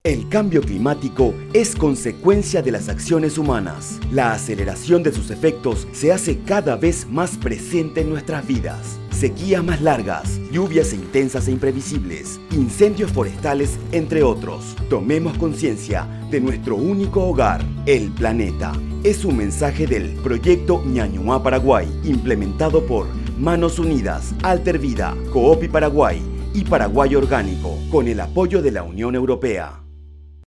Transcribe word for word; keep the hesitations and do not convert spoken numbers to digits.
El cambio climático es consecuencia de las acciones humanas. La aceleración de sus efectos se hace cada vez más presente en nuestras vidas. Sequías más largas, lluvias intensas e imprevisibles, incendios forestales, entre otros. Tomemos conciencia de nuestro único hogar, el planeta. Es un mensaje del Proyecto Ñañuá Paraguay, implementado por Manos Unidas, Alter Vida, Coopi Paraguay y Paraguay Orgánico, con el apoyo de la Unión Europea.